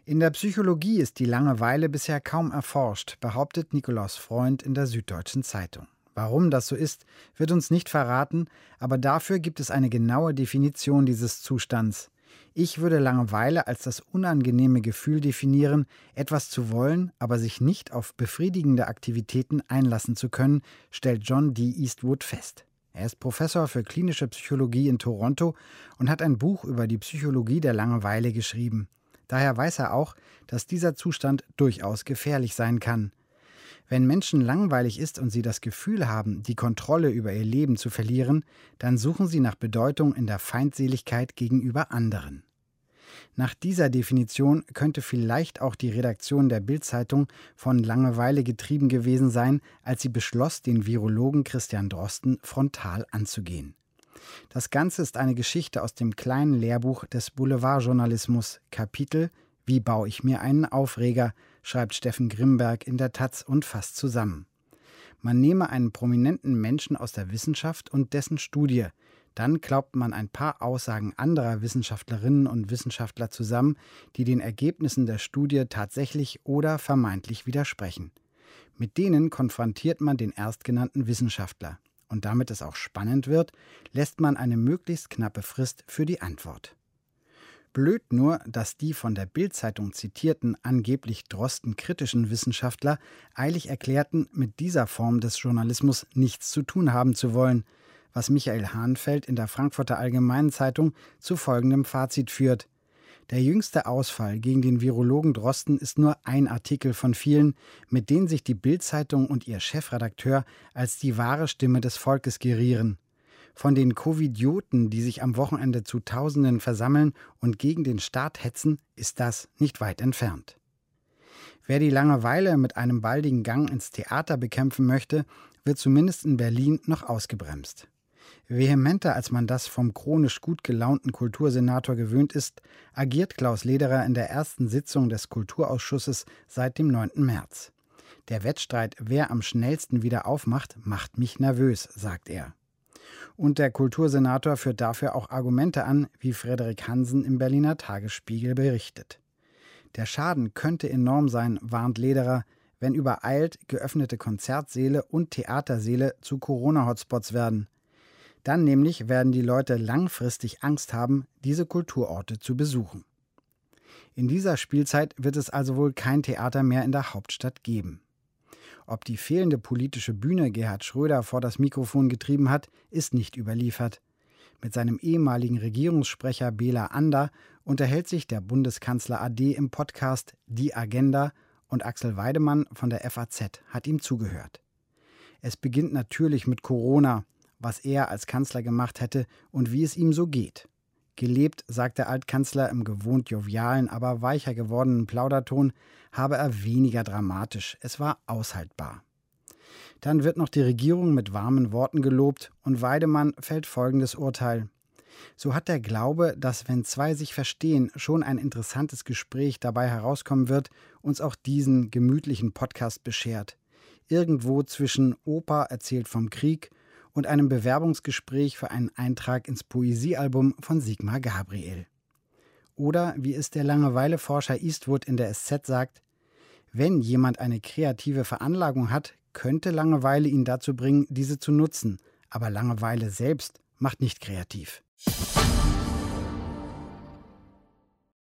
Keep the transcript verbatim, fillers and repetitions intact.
In der Psychologie ist die Langeweile bisher kaum erforscht, behauptet Nikolaus Freund in der Süddeutschen Zeitung. Warum das so ist, wird uns nicht verraten, aber dafür gibt es eine genaue Definition dieses Zustands. Ich würde Langeweile als das unangenehme Gefühl definieren, etwas zu wollen, aber sich nicht auf befriedigende Aktivitäten einlassen zu können, stellt John D. Eastwood fest. Er ist Professor für klinische Psychologie in Toronto und hat ein Buch über die Psychologie der Langeweile geschrieben. Daher weiß er auch, dass dieser Zustand durchaus gefährlich sein kann. Wenn Menschen langweilig ist und sie das Gefühl haben, die Kontrolle über ihr Leben zu verlieren, dann suchen sie nach Bedeutung in der Feindseligkeit gegenüber anderen. Nach dieser Definition könnte vielleicht auch die Redaktion der Bild-Zeitung von Langeweile getrieben gewesen sein, als sie beschloss, den Virologen Christian Drosten frontal anzugehen. Das Ganze ist eine Geschichte aus dem kleinen Lehrbuch des Boulevardjournalismus, Kapitel »Wie baue ich mir einen Aufreger«, schreibt Steffen Grimberg in der Taz und fasst zusammen. Man nehme einen prominenten Menschen aus der Wissenschaft und dessen Studie. Dann klaubt man ein paar Aussagen anderer Wissenschaftlerinnen und Wissenschaftler zusammen, die den Ergebnissen der Studie tatsächlich oder vermeintlich widersprechen. Mit denen konfrontiert man den erstgenannten Wissenschaftler. Und damit es auch spannend wird, lässt man eine möglichst knappe Frist für die Antwort. Blöd nur, dass die von der Bild-Zeitung zitierten, angeblich Drosten-kritischen Wissenschaftler eilig erklärten, mit dieser Form des Journalismus nichts zu tun haben zu wollen, was Michael Hahnfeld in der Frankfurter Allgemeinen Zeitung zu folgendem Fazit führt. Der jüngste Ausfall gegen den Virologen Drosten ist nur ein Artikel von vielen, mit denen sich die Bild-Zeitung und ihr Chefredakteur als die wahre Stimme des Volkes gerieren. Von den Covidioten, die sich am Wochenende zu Tausenden versammeln und gegen den Staat hetzen, ist das nicht weit entfernt. Wer die Langeweile mit einem baldigen Gang ins Theater bekämpfen möchte, wird zumindest in Berlin noch ausgebremst. Vehementer, als man das vom chronisch gut gelaunten Kultursenator gewöhnt ist, agiert Klaus Lederer in der ersten Sitzung des Kulturausschusses seit dem neunten März. Der Wettstreit, wer am schnellsten wieder aufmacht, macht mich nervös, sagt er. Und der Kultursenator führt dafür auch Argumente an, wie Frederik Hansen im Berliner Tagesspiegel berichtet. Der Schaden könnte enorm sein, warnt Lederer, wenn übereilt geöffnete Konzertsäle und Theatersäle zu Corona-Hotspots werden. Dann nämlich werden die Leute langfristig Angst haben, diese Kulturorte zu besuchen. In dieser Spielzeit wird es also wohl kein Theater mehr in der Hauptstadt geben. Ob die fehlende politische Bühne Gerhard Schröder vor das Mikrofon getrieben hat, ist nicht überliefert. Mit seinem ehemaligen Regierungssprecher Bela Ander unterhält sich der Bundeskanzler A D im Podcast Die Agenda und Axel Weidemann von der F A Z hat ihm zugehört. Es beginnt natürlich mit Corona, was er als Kanzler gemacht hätte und wie es ihm so geht. Gelebt, sagt der Altkanzler im gewohnt jovialen, aber weicher gewordenen Plauderton, habe er weniger dramatisch. Es war aushaltbar. Dann wird noch die Regierung mit warmen Worten gelobt und Weidemann fällt folgendes Urteil. So hat der Glaube, dass wenn zwei sich verstehen, schon ein interessantes Gespräch dabei herauskommen wird, uns auch diesen gemütlichen Podcast beschert. Irgendwo zwischen Opa erzählt vom Krieg und einem Bewerbungsgespräch für einen Eintrag ins Poesiealbum von Sigmar Gabriel. Oder, wie es der Langeweileforscher Eastwood in der S Z sagt, wenn jemand eine kreative Veranlagung hat, könnte Langeweile ihn dazu bringen, diese zu nutzen. Aber Langeweile selbst macht nicht kreativ.